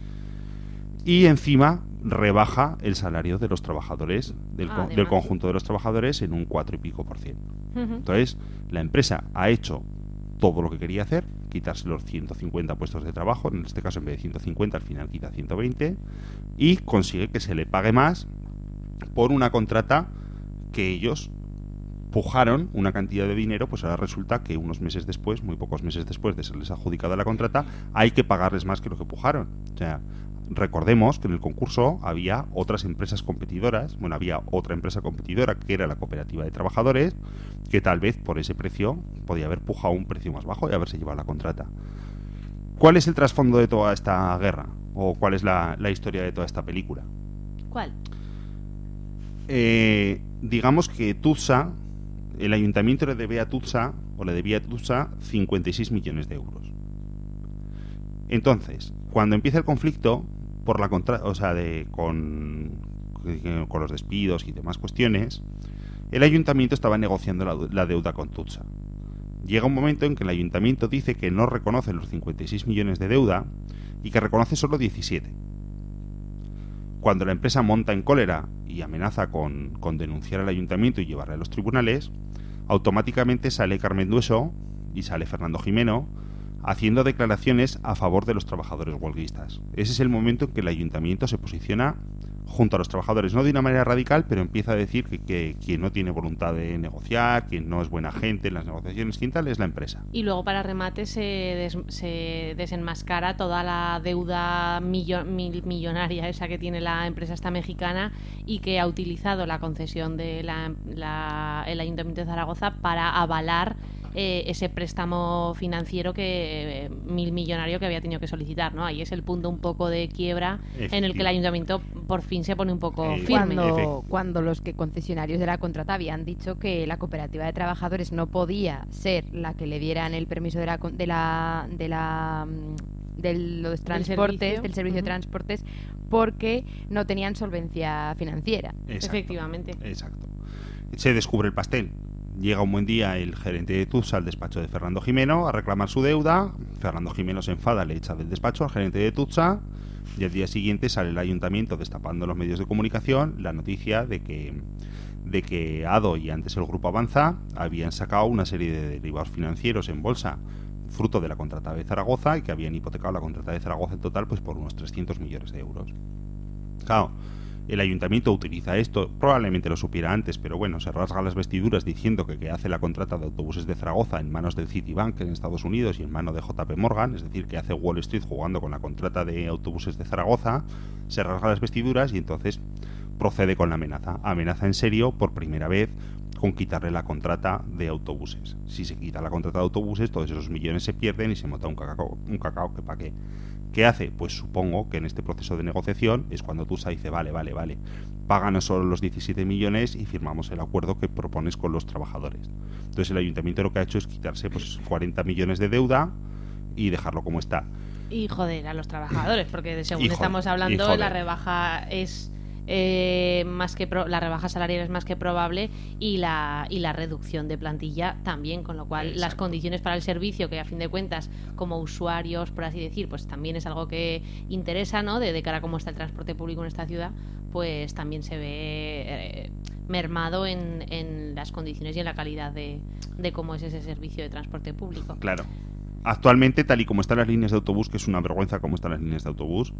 Y encima rebaja el salario de los trabajadores, del, ah, co del conjunto de los trabajadores, en un cuatro y pico por ciento. Uh-huh. Entonces, la empresa ha hecho todo lo que quería hacer, quitarse los ciento cincuenta puestos de trabajo, en este caso en vez de ciento cincuenta al final quita ciento veinte, y consigue que se le pague más por una contrata que ellos pujaron una cantidad de dinero. Pues ahora resulta que unos meses después, muy pocos meses después de serles adjudicada la contrata, hay que pagarles más que lo que pujaron. O sea, recordemos que en el concurso había otras empresas competidoras, bueno, había otra empresa competidora que era la Cooperativa de Trabajadores, que tal vez por ese precio podía haber pujado un precio más bajo y haberse llevado la contrata. ¿Cuál es el trasfondo de toda esta guerra? ¿O cuál es la, la historia de toda esta película? ¿Cuál? Eh, digamos que Tutsa, el ayuntamiento le debe a Tutsa, o le debía a Tutsa, cincuenta y seis millones de euros. Entonces, cuando empieza el conflicto por la contra, o sea, de, con, con los despidos y demás cuestiones, el ayuntamiento estaba negociando la, la deuda con Tutsa. Llega un momento en que el ayuntamiento dice que no reconoce los cincuenta y seis millones de deuda y que reconoce solo diecisiete. Cuando la empresa monta en cólera y amenaza con, con denunciar al ayuntamiento y llevarle a los tribunales, automáticamente sale Carmen Dueso y sale Fernando Jimeno haciendo declaraciones a favor de los trabajadores huelguistas. Ese es el momento en que el ayuntamiento se posiciona junto a los trabajadores, no de una manera radical, pero empieza a decir que, que quien no tiene voluntad de negociar, quien no es buena gente en las negociaciones, quien tal, es la empresa. Y luego, para remate, se, des, se desenmascara toda la deuda millo, mil, millonaria esa que tiene la empresa esta mexicana y que ha utilizado la concesión del de el Ayuntamiento de Zaragoza para avalar Eh, ese préstamo financiero que eh, mil millonario que había tenido que solicitar, ¿no? Ahí es el punto un poco de quiebra en el que el ayuntamiento por fin se pone un poco eh, firme. Cuando, cuando los que concesionarios de la contrata habían dicho que la cooperativa de trabajadores no podía ser la que le dieran el permiso de la de la de la de los transportes, servicio. del servicio uh-huh. de transportes, porque no tenían solvencia financiera. Exacto, efectivamente. Exacto. Se descubre el pastel. Llega un buen día el gerente de Tutsa al despacho de Fernando Jimeno a reclamar su deuda. Fernando Jimeno se enfada, le echa del despacho al gerente de Tutsa y al día siguiente sale el ayuntamiento destapando los medios de comunicación la noticia de que, de que ADO y antes el Grupo Avanza habían sacado una serie de derivados financieros en bolsa fruto de la contrata de Zaragoza y que habían hipotecado la contrata de Zaragoza en total pues por unos trescientos millones de euros. Claro, el ayuntamiento utiliza esto, probablemente lo supiera antes, pero bueno, se rasga las vestiduras diciendo que, que hace la contrata de autobuses de Zaragoza en manos del Citibank en Estados Unidos y en manos de J P Morgan, es decir, que hace Wall Street jugando con la contrata de autobuses de Zaragoza, se rasga las vestiduras y entonces procede con la amenaza. Amenaza en serio por primera vez con quitarle la contrata de autobuses. Si se quita la contrata de autobuses, todos esos millones se pierden y se monta un cacao, un cacao que pa' qué. ¿Qué hace? Pues supongo que en este proceso de negociación es cuando Tutsa dice, vale, vale, vale, páganos solo los diecisiete millones y firmamos el acuerdo que propones con los trabajadores. Entonces el ayuntamiento lo que ha hecho es quitarse pues cuarenta millones de deuda y dejarlo como está. Y joder a los trabajados, porque según y joder, estamos hablando, la rebaja es eh, más que pro, la rebaja salarial es más que probable y la, y la reducción de plantilla también, con lo cual Exacto. las condiciones para el servicio, que a fin de cuentas como usuarios, por así decir, pues también es algo que interesa, ¿no? De, de cara a cómo está el transporte público en esta ciudad, pues también se ve eh, mermado en, en las condiciones y en la calidad de, de cómo es ese servicio de transporte público. Claro. Actualmente, tal y como están las líneas de autobús, que es una vergüenza cómo están las líneas de autobús,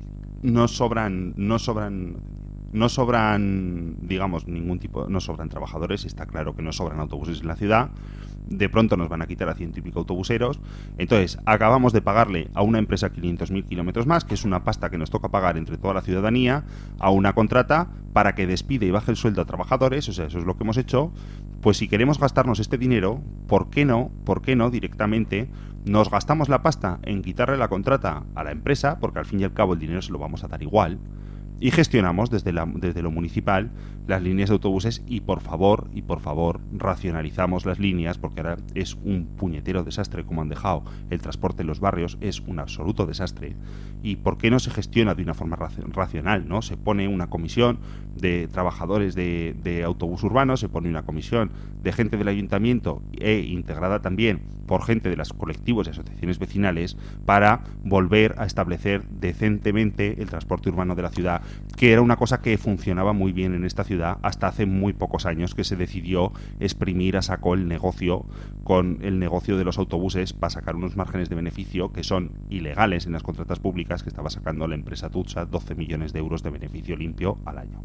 no sobran, no sobran, no sobran, digamos, ningún tipo, no sobran trabajadores, está claro que no sobran autobuses en la ciudad. De pronto nos van a quitar a ciento y pico autobuseros. Entonces, acabamos de pagarle a una empresa quinientos mil kilómetros más, que es una pasta que nos toca pagar entre toda la ciudadanía, a una contrata para que despide y baje el sueldo a trabajadores. O sea, eso es lo que hemos hecho. Pues si queremos gastarnos este dinero, ¿por qué no? ¿Por qué no directamente nos gastamos la pasta en quitarle la contrata a la empresa? Porque al fin y al cabo el dinero se lo vamos a dar igual. Y gestionamos desde, la, desde lo municipal las líneas de autobuses y por favor, y por favor, racionalizamos las líneas, porque ahora es un puñetero desastre como han dejado el transporte en los barrios, es un absoluto desastre. ¿Y por qué no se gestiona de una forma racional? ¿No? Se pone una comisión de trabajadores de, de autobús urbano, se pone una comisión de gente del ayuntamiento e integrada también por gente de los colectivos y asociaciones vecinales para volver a establecer decentemente el transporte urbano de la ciudad, que era una cosa que funcionaba muy bien en esta ciudad hasta hace muy pocos años, que se decidió exprimir a saco el negocio con el negocio de los autobuses para sacar unos márgenes de beneficio que son ilegales en las contratas públicas, que estaba sacando la empresa Tutsa doce millones de euros de beneficio limpio al año.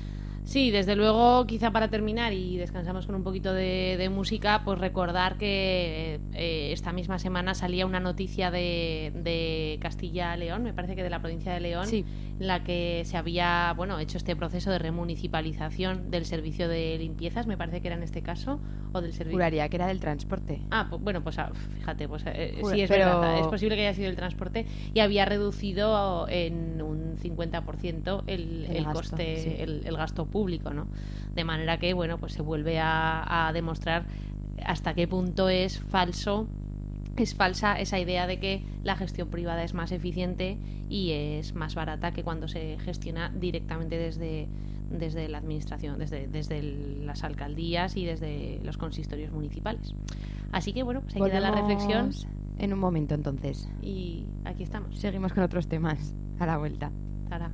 Sí, desde luego, quizá para terminar y descansamos con un poquito de, de música, pues recordar que eh, esta misma semana salía una noticia de, de Castilla-León, me parece que de la provincia de León, sí. en la que se había bueno hecho este proceso de remunicipalización del servicio de limpiezas, me parece que era en este caso, o del servicio... Juraría que era del transporte. Ah, pues, bueno, pues fíjate, pues eh, Jura, sí es pero... verdad, es posible que haya sido el transporte y había reducido en un cincuenta por ciento el, el, el gasto, coste, sí. el, el gasto público. público, ¿no? De manera que, bueno, pues se vuelve a, a demostrar hasta qué punto es falso, es falsa esa idea de que la gestión privada es más eficiente y es más barata que cuando se gestiona directamente desde, desde la administración, desde, desde el, las alcaldías y desde los consistorios municipales. Así que, bueno, pues ahí queda la reflexión. En un momento, entonces. Y aquí estamos. Seguimos con otros temas a la vuelta. Tara.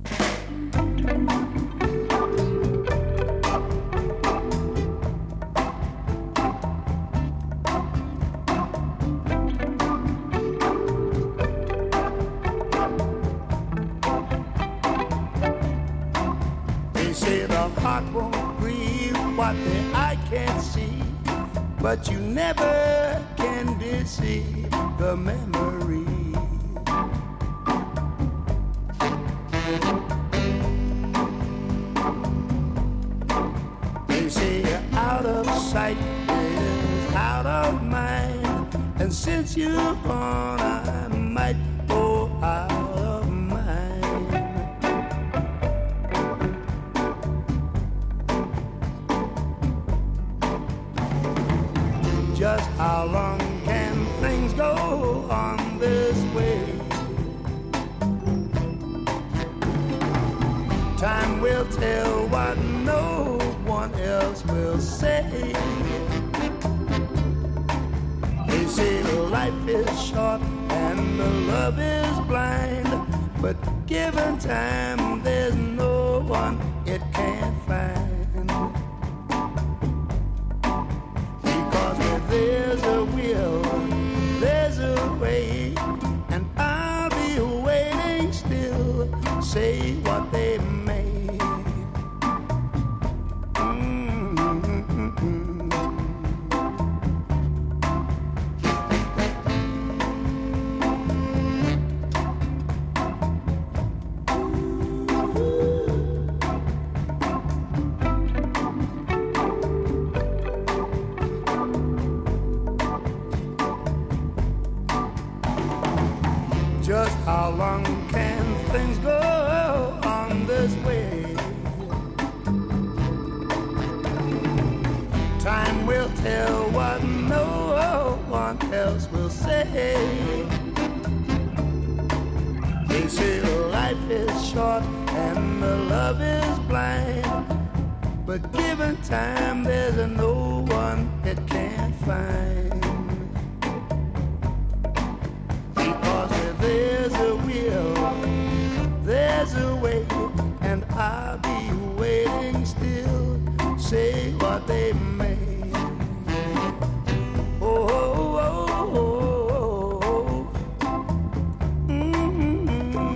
Heart won't grieve what the eye can't see, but you never can deceive the memory. They say out of sight is out of mind, and since you've gone I might go out of mind. Just how long can things go on this way? Time will tell what no one else will say. They say life is short and the love is blind, but given time there's no one it can't find. There's a will, there's a way, and I'll be waiting still, say what they may. Mm-hmm. Just how long can things go on this way? Time will tell what no one else will say. They say life is short and the love is blind. But given time, there's a no one it can't find. Because if there's a will, there's a way, and I'll be waiting still, say what they may. Oh, oh, oh, oh, oh, oh. Mm-hmm.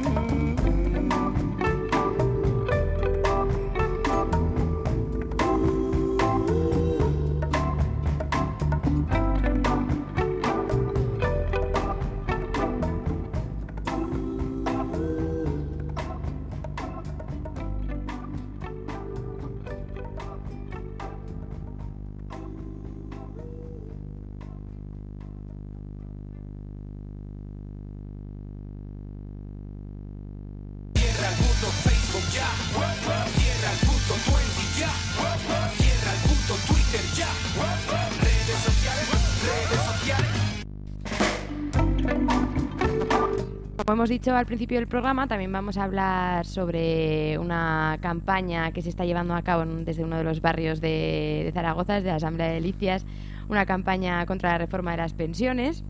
Como hemos dicho al principio del programa, también vamos a hablar sobre una campaña que se está llevando a cabo desde uno de los barrios de, de Zaragoza, desde la Asamblea de Delicias, una campaña contra la reforma de las pensiones.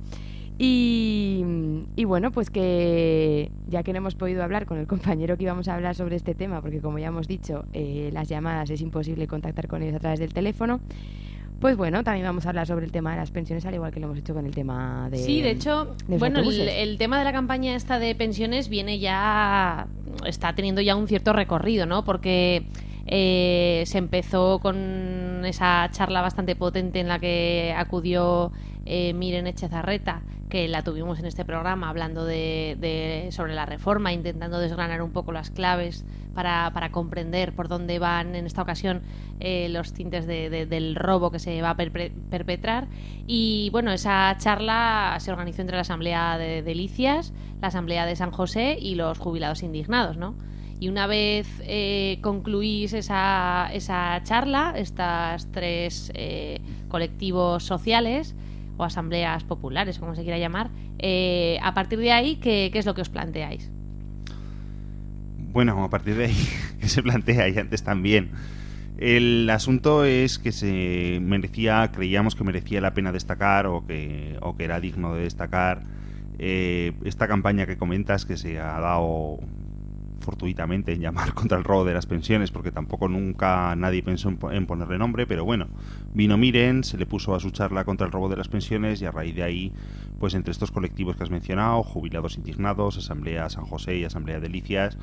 Y, y bueno, pues que ya que no hemos podido hablar con el compañero que íbamos a hablar sobre este tema, porque como ya hemos dicho, eh, las llamadas es imposible contactar con ellos a través del teléfono, pues bueno, también vamos a hablar sobre el tema de las pensiones, al igual que lo hemos hecho con el tema de... Sí, de hecho, de bueno, el, autobuses. el tema de la campaña esta de pensiones viene ya... está teniendo ya un cierto recorrido, ¿no? Porque eh, se empezó con esa charla bastante potente en la que acudió eh, Miren Echezarreta, que la tuvimos en este programa hablando de, de sobre la reforma, intentando desgranar un poco las claves para, para comprender por dónde van en esta ocasión eh, los tintes de, de, del robo que se va a perpe- perpetrar. Y bueno, esa charla se organizó entre la Asamblea de Delicias, la Asamblea de San José y los jubilados indignados, ¿no? Y una vez eh, concluís esa, esa charla, estas tres eh, colectivos sociales o asambleas populares, como se quiera llamar, eh, a partir de ahí, ¿qué, ¿qué es lo que os planteáis? Bueno, a partir de ahí, que se plantea y antes también. El asunto es que se merecía, creíamos que merecía la pena destacar o que, o que era digno de destacar eh, esta campaña que comentas, que se ha dado fortuitamente en llamar contra el robo de las pensiones, porque tampoco nunca nadie pensó en, en ponerle nombre, pero bueno, vino Miren, se le puso a su charla contra el robo de las pensiones y a raíz de ahí, pues entre estos colectivos que has mencionado, jubilados indignados, Asamblea San José y Asamblea Delicias,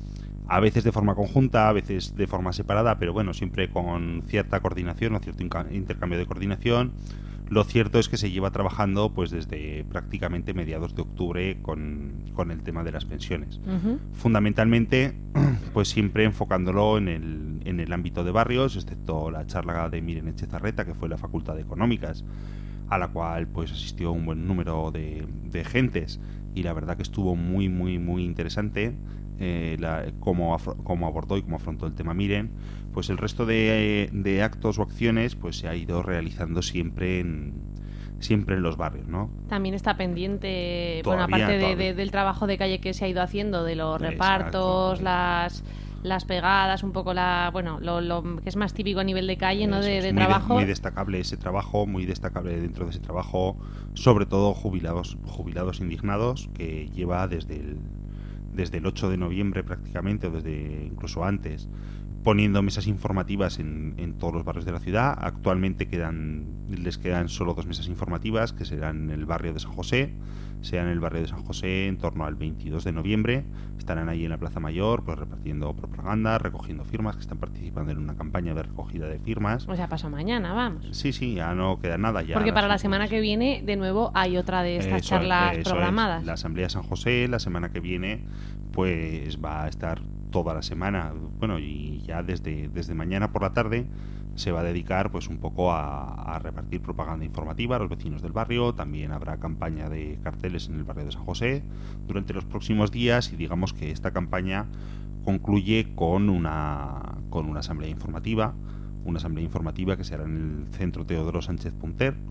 a veces de forma conjunta, a veces de forma separada, pero bueno, siempre con cierta coordinación o cierto inca- intercambio de coordinación. Lo cierto es que se lleva trabajando pues desde prácticamente mediados de octubre con, con el tema de las pensiones. Uh-huh. Fundamentalmente, pues siempre enfocándolo en el, en el ámbito de barrios, excepto la charla de Miren Echezarreta, que fue la Facultad de Económicas, a la cual pues asistió un buen número de, de gentes, y la verdad que estuvo muy, muy, muy interesante eh, la, cómo, afro, cómo abordó y cómo afrontó el tema Miren. Pues el resto de, de actos o acciones pues se ha ido realizando siempre en siempre en los barrios, ¿no? También está pendiente, Todavía, bueno, aparte de, todavía. de, del trabajo de calle que se ha ido haciendo, de los Exacto, repartos, sí. las las pegadas, un poco la, bueno, lo, lo que es más típico a nivel de calle, ¿no? De, Eso de es muy trabajo. De, muy destacable ese trabajo, muy destacable dentro de ese trabajo, sobre todo jubilados jubilados indignados, que lleva desde el desde el ocho de noviembre prácticamente, o desde incluso antes, poniendo mesas informativas en, en todos los barrios de la ciudad. Actualmente quedan les quedan solo dos mesas informativas, que serán en el barrio de San José, sea en el barrio de San José en torno al veintidós de noviembre. Estarán ahí en la Plaza Mayor pues repartiendo propaganda, recogiendo firmas, que están participando en una campaña de recogida de firmas. O sea, pasó mañana, vamos. Sí, sí, ya no queda nada. Ya Porque para la las semana últimas. que viene, de nuevo, hay otra de estas Eso- charlas eso programadas. es. La Asamblea de San José, la semana que viene, pues va a estar toda la semana. Bueno, y ya desde, desde mañana por la tarde se va a dedicar pues un poco a, a repartir propaganda informativa a los vecinos del barrio. También habrá campaña de carteles en el barrio de San José durante los próximos días, y digamos que esta campaña concluye con una, con una asamblea informativa, una asamblea informativa que será en el Centro Teodoro Sánchez Punter,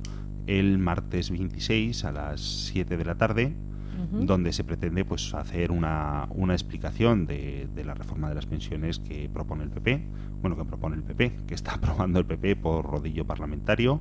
el martes veintiséis a las siete de la tarde, uh-huh. donde se pretende pues hacer una, una explicación de, de la reforma de las pensiones que propone el P P, bueno, que propone el P P, que está aprobando el P P por rodillo parlamentario,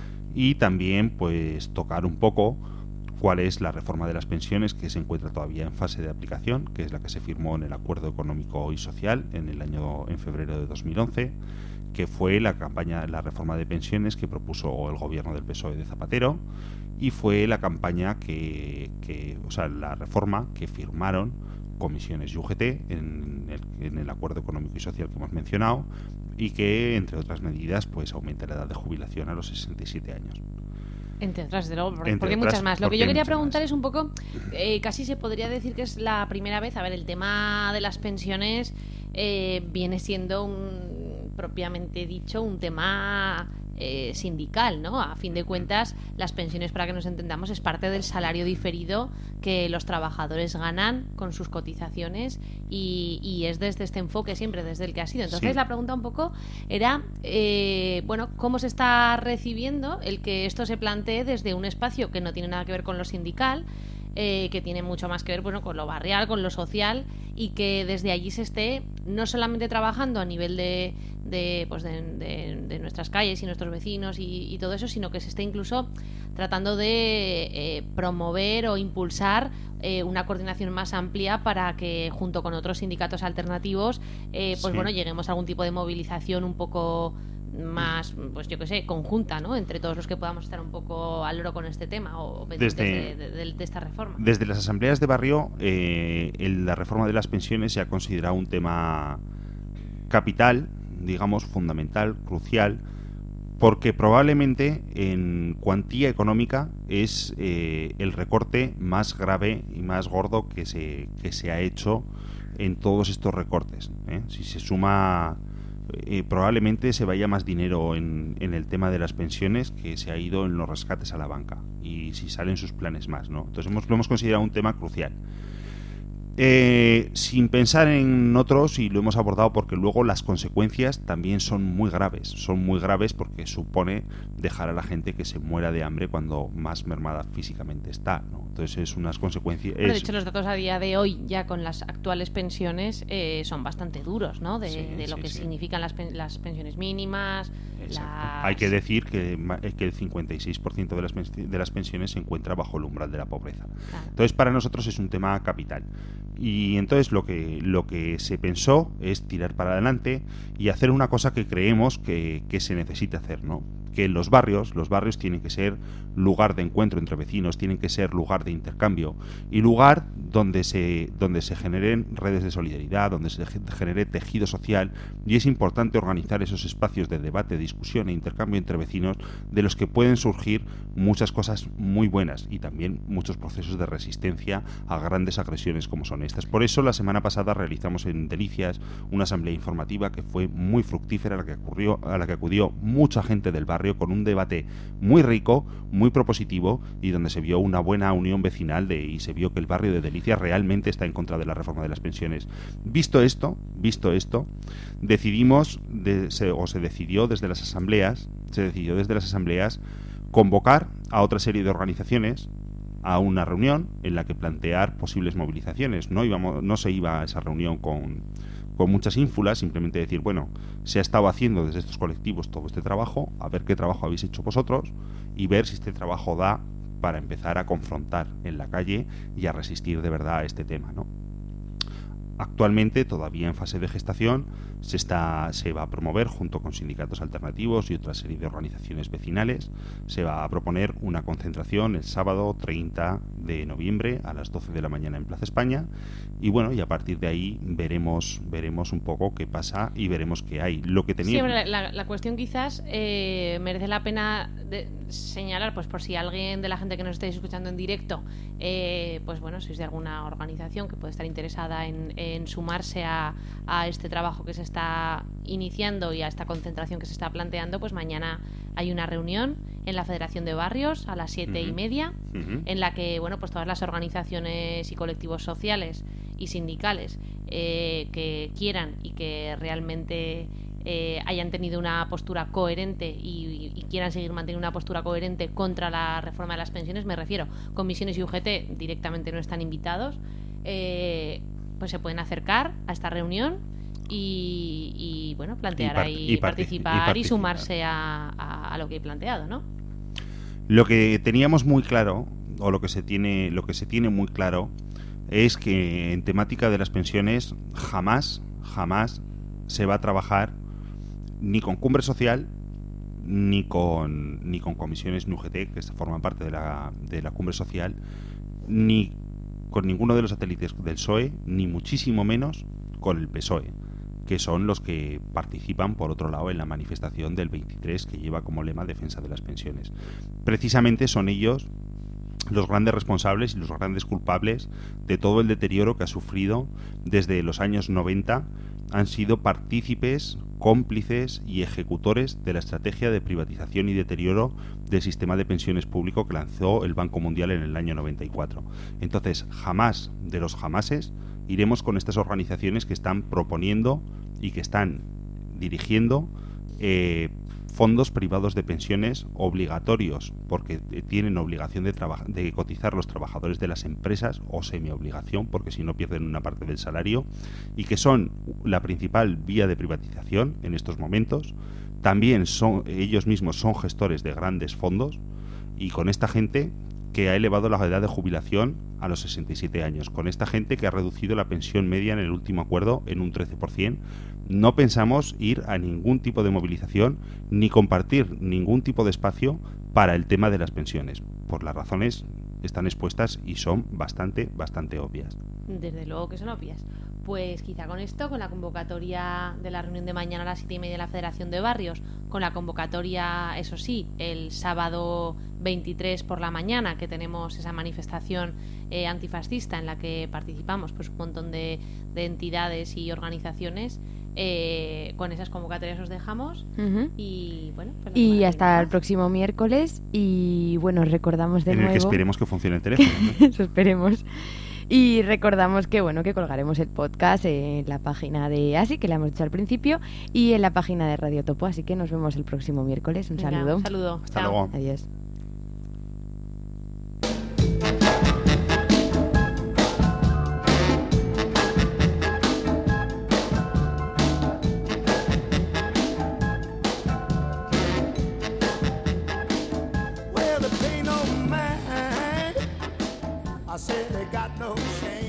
y también pues tocar un poco cuál es la reforma de las pensiones que se encuentra todavía en fase de aplicación, que es la que se firmó en el Acuerdo Económico y Social en el año en febrero de dos mil once, que fue la campaña, la reforma de pensiones que propuso el gobierno del P S O E de Zapatero, y fue la campaña que, que o sea, la reforma que firmaron comisiones y U G T en el, en el Acuerdo Económico y Social que hemos mencionado, y que, entre otras medidas, pues aumenta la edad de jubilación a los sesenta y siete años. Entre otras, desde luego, porque, Entre porque hay otras, muchas más. Lo que yo quería preguntar más. es un poco, eh, casi se podría decir que es la primera vez, a ver, el tema de las pensiones eh, viene siendo un, propiamente dicho, un tema eh, sindical, ¿no? A fin de cuentas, las pensiones, para que nos entendamos, es parte del salario diferido que los trabajadores ganan con sus cotizaciones, y, y es desde este enfoque siempre, desde el que ha sido. Entonces, sí. La pregunta un poco era, eh, bueno, ¿cómo se está recibiendo el que esto se plantee desde un espacio que no tiene nada que ver con lo sindical, eh, que tiene mucho más que ver, bueno, con lo barrial, con lo social, y que desde allí se esté no solamente trabajando a nivel de, de, pues de, de, de nuestras calles y nuestros vecinos y, y todo eso, sino que se esté incluso tratando de eh, promover o impulsar eh, una coordinación más amplia para que, junto con otros sindicatos alternativos, eh, pues sí. bueno, lleguemos a algún tipo de movilización un poco más, pues yo qué sé, conjunta, ¿no? Entre todos los que podamos estar un poco al loro con este tema o desde, de, de, de, de esta reforma. Desde las asambleas de barrio, eh, el, la reforma de las pensiones se ha considerado un tema capital, digamos, fundamental, crucial, porque probablemente en cuantía económica es eh, el recorte más grave y más gordo que se, que se ha hecho en todos estos recortes, ¿eh? Si se suma... Eh, probablemente se vaya más dinero en, en el tema de las pensiones que se ha ido en los rescates a la banca, y si salen sus planes más, ¿no? Entonces hemos, lo hemos considerado un tema crucial, eh, sin pensar en otros, y lo hemos abordado porque luego las consecuencias también son muy graves, son muy graves porque supone dejar a la gente que se muera de hambre cuando más mermada físicamente está, ¿no? Entonces es unas consecuencias... Pero de es... hecho los datos a día de hoy, ya con las actuales pensiones, eh, son bastante duros, ¿no? De, sí, de lo sí, que sí. significan las, pen- las pensiones mínimas. Las... Hay que decir que, que el cincuenta y seis por ciento de las, de las pensiones se encuentra bajo el umbral de la pobreza. Claro. Entonces para nosotros es un tema capital. Y entonces lo que, lo que se pensó es tirar para adelante y hacer una cosa que creemos que, que se necesita hacer, ¿no? Que los barrios, los barrios tienen que ser lugar de encuentro entre vecinos, tienen que ser lugar de intercambio y lugar donde se, donde se generen redes de solidaridad, donde se genere tejido social, y es importante organizar esos espacios de debate, discusión e intercambio entre vecinos, de los que pueden surgir muchas cosas muy buenas y también muchos procesos de resistencia a grandes agresiones como son estas. Por eso la semana pasada realizamos en Delicias una asamblea informativa que fue muy fructífera, a la que, ocurrió, a la que acudió mucha gente del barrio, con un debate muy rico, muy propositivo, y donde se vio una buena unión vecinal de, y se vio que el barrio de Delicias realmente está en contra de la reforma de las pensiones. Visto esto, visto esto, decidimos, de, se, o se decidió desde las asambleas, se decidió desde las asambleas convocar a otra serie de organizaciones a una reunión en la que plantear posibles movilizaciones. No íbamos, no se iba a esa reunión con con muchas ínfulas, simplemente decir, bueno, se ha estado haciendo desde estos colectivos todo este trabajo, a ver qué trabajo habéis hecho vosotros y ver si este trabajo da para empezar a confrontar en la calle y a resistir de verdad a este tema, ¿no? Actualmente, todavía en fase de gestación, se está se va a promover, junto con sindicatos alternativos y otra serie de organizaciones vecinales, se va a proponer una concentración el sábado treinta de noviembre a las doce de la mañana en Plaza España, y bueno, y a partir de ahí veremos veremos un poco qué pasa y veremos qué hay. Lo que tenía... Sí, la, la, la cuestión quizás eh, merece la pena de señalar, pues por si alguien de la gente que nos estáis escuchando en directo, eh, pues bueno, sois de alguna organización que puede estar interesada en, en sumarse a, a este trabajo que se está iniciando y a esta concentración que se está planteando, pues mañana hay una reunión en la Federación de Barrios a las siete uh-huh. y media, uh-huh. en la que bueno, pues todas las organizaciones y colectivos sociales y sindicales eh, que quieran y que realmente eh, hayan tenido una postura coherente y, y quieran seguir manteniendo una postura coherente contra la reforma de las pensiones, me refiero, comisiones y U G T directamente no están invitados, eh, pues se pueden acercar a esta reunión y, y bueno, plantear y part- ahí, y participar, y participar y sumarse a, a, a lo que he planteado, ¿no? Lo que teníamos muy claro, o lo que se tiene, lo que se tiene muy claro, es que en temática de las pensiones jamás, jamás se va a trabajar ni con cumbre social, ni con ni con comisiones N U G T, que forman parte de la, de la cumbre social, ni con ninguno de los satélites del P S O E, ni muchísimo menos con el P S O E, que son los que participan, por otro lado, en la manifestación del veintitrés, que lleva como lema defensa de las pensiones. Precisamente son ellos los grandes responsables y los grandes culpables de todo el deterioro que ha sufrido desde los años noventa. Han sido partícipes, cómplices y ejecutores de la estrategia de privatización y deterioro del sistema de pensiones público que lanzó el Banco Mundial en el año noventa y cuatro. Entonces, jamás de los jamases iremos con estas organizaciones que están proponiendo y que están dirigiendo eh, fondos privados de pensiones obligatorios, porque tienen obligación de, traba- de cotizar los trabajadores de las empresas, o semi-obligación, porque si no pierden una parte del salario, y que son la principal vía de privatización en estos momentos. También son ellos mismos son gestores de grandes fondos, y con esta gente que ha elevado la edad de jubilación a los sesenta y siete años, con esta gente que ha reducido la pensión media en el último acuerdo en un trece por ciento, no pensamos ir a ningún tipo de movilización ni compartir ningún tipo de espacio para el tema de las pensiones, por las razones están expuestas y son bastante, bastante obvias. Desde luego que son obvias. Pues quizá con esto, con la convocatoria de la reunión de mañana a las siete y media de la Federación de Barrios, con la convocatoria, eso sí, el sábado veintitrés por la mañana, que tenemos esa manifestación eh, antifascista en la que participamos pues un montón de, de entidades y organizaciones, eh, con esas convocatorias os dejamos. Uh-huh. Y bueno, pues la Y semana hasta que viene el próximo miércoles. Y bueno, recordamos de en nuevo el que esperemos que funcione el teléfono, ¿no? Eso esperemos. Y recordamos que bueno que colgaremos el podcast en la página de ASI, que la hemos dicho al principio, y en la página de Radio Topo. Así que nos vemos el próximo miércoles. Un Venga, saludo. un saludo. Hasta Chao. luego. Adiós. Well, they pay no mind. I said they got no shame.